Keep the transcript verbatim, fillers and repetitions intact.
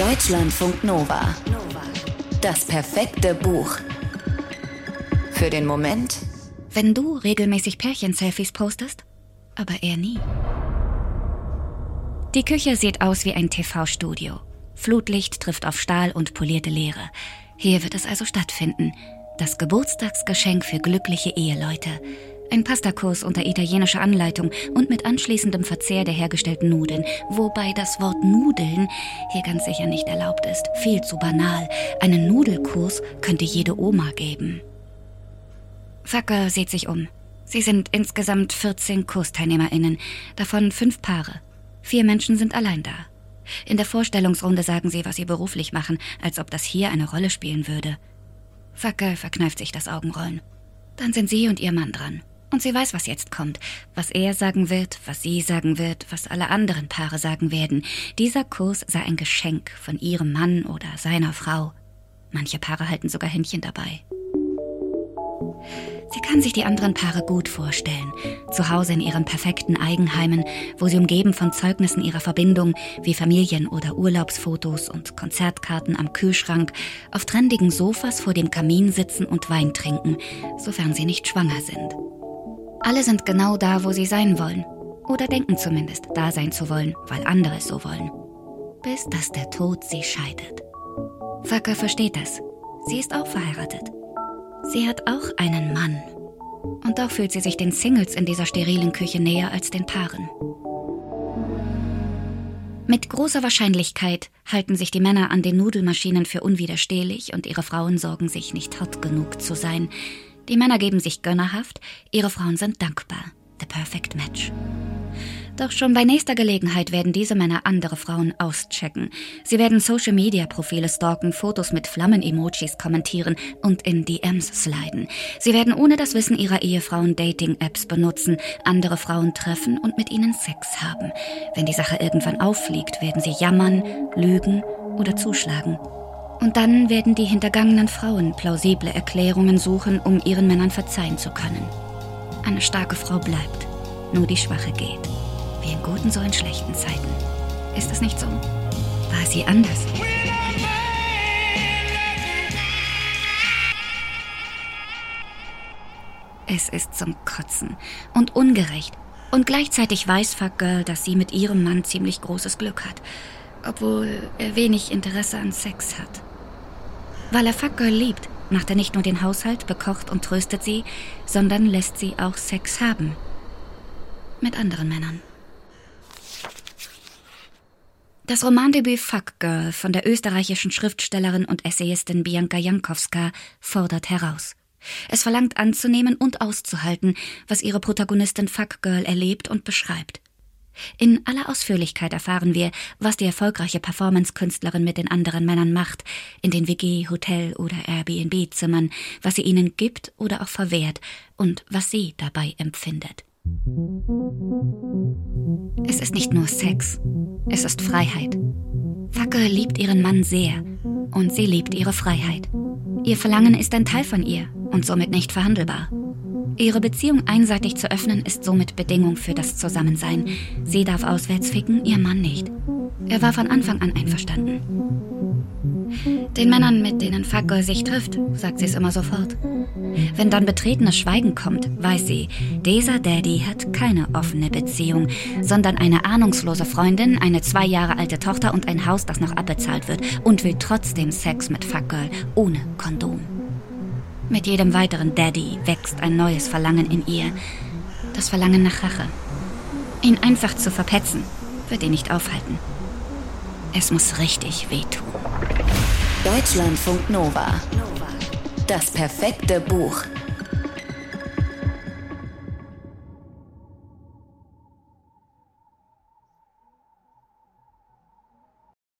Deutschlandfunk Nova. Das perfekte Buch. Für den Moment, wenn du regelmäßig Pärchen-Selfies postest, aber er nie. Die Küche sieht aus wie ein T V-Studio. Flutlicht trifft auf Stahl und polierte Leere. Hier wird es also stattfinden. Das Geburtstagsgeschenk für glückliche Eheleute. Ein Pastakurs unter italienischer Anleitung und mit anschließendem Verzehr der hergestellten Nudeln. Wobei das Wort Nudeln hier ganz sicher nicht erlaubt ist. Viel zu banal. Einen Nudelkurs könnte jede Oma geben. Fucker sieht sich um. Sie sind insgesamt vierzehn KursteilnehmerInnen, davon fünf Paare. Vier Menschen sind allein da. In der Vorstellungsrunde sagen sie, was sie beruflich machen, als ob das hier eine Rolle spielen würde. Fucker verkneift sich das Augenrollen. Dann sind sie und ihr Mann dran. Und sie weiß, was jetzt kommt. Was er sagen wird, was sie sagen wird, was alle anderen Paare sagen werden. Dieser Kurs sei ein Geschenk von ihrem Mann oder seiner Frau. Manche Paare halten sogar Händchen dabei. Sie kann sich die anderen Paare gut vorstellen. Zu Hause in ihren perfekten Eigenheimen, wo sie umgeben von Zeugnissen ihrer Verbindung, wie Familien- oder Urlaubsfotos und Konzertkarten am Kühlschrank, auf trendigen Sofas vor dem Kamin sitzen und Wein trinken, sofern sie nicht schwanger sind. Alle sind genau da, wo sie sein wollen. Oder denken zumindest, da sein zu wollen, weil andere es so wollen. Bis dass der Tod sie scheidet. Fucker versteht das. Sie ist auch verheiratet. Sie hat auch einen Mann. Und doch fühlt sie sich den Singles in dieser sterilen Küche näher als den Paaren. Mit großer Wahrscheinlichkeit halten sich die Männer an den Nudelmaschinen für unwiderstehlich und ihre Frauen sorgen sich, nicht hot genug zu sein. Die Männer geben sich gönnerhaft, ihre Frauen sind dankbar. The perfect match. Doch schon bei nächster Gelegenheit werden diese Männer andere Frauen auschecken. Sie werden Social-Media-Profile stalken, Fotos mit Flammen-Emojis kommentieren und in D Ms sliden. Sie werden ohne das Wissen ihrer Ehefrauen Dating-Apps benutzen, andere Frauen treffen und mit ihnen Sex haben. Wenn die Sache irgendwann auffliegt, werden sie jammern, lügen oder zuschlagen. Und dann werden die hintergangenen Frauen plausible Erklärungen suchen, um ihren Männern verzeihen zu können. Eine starke Frau bleibt, nur die Schwache geht. Wie in guten, so in schlechten Zeiten. Ist es nicht so? War sie anders? Es ist zum Kotzen und ungerecht. Und gleichzeitig weiß Fuck Girl, dass sie mit ihrem Mann ziemlich großes Glück hat. Obwohl er wenig Interesse an Sex hat. Weil er Fuck Girl liebt, macht er nicht nur den Haushalt, bekocht und tröstet sie, sondern lässt sie auch Sex haben. Mit anderen Männern. Das Romandebüt Fuck Girl von der österreichischen Schriftstellerin und Essayistin Bianca Jankowska fordert heraus. Es verlangt anzunehmen und auszuhalten, was ihre Protagonistin Fuck Girl erlebt und beschreibt. In aller Ausführlichkeit erfahren wir, was die erfolgreiche Performance-Künstlerin mit den anderen Männern macht, in den W G-, Hotel- oder Airbnb-Zimmern, was sie ihnen gibt oder auch verwehrt und was sie dabei empfindet. Es ist nicht nur Sex, es ist Freiheit. Fucker liebt ihren Mann sehr und sie liebt ihre Freiheit. Ihr Verlangen ist ein Teil von ihr und somit nicht verhandelbar. Ihre Beziehung einseitig zu öffnen ist somit Bedingung für das Zusammensein. Sie darf auswärts ficken, ihr Mann nicht. Er war von Anfang an einverstanden. Den Männern, mit denen Fucker sich trifft, sagt sie es immer sofort. Wenn dann betretenes Schweigen kommt, weiß sie, dieser Daddy hat keine offene Beziehung, sondern eine ahnungslose Freundin, eine zwei Jahre alte Tochter und ein Haus, das noch abbezahlt wird und will trotzdem Sex mit Fuck Girl ohne Kondom. Mit jedem weiteren Daddy wächst ein neues Verlangen in ihr. Das Verlangen nach Rache. Ihn einfach zu verpetzen, wird ihn nicht aufhalten. Es muss richtig wehtun. Deutschlandfunk Nova. Das perfekte Buch.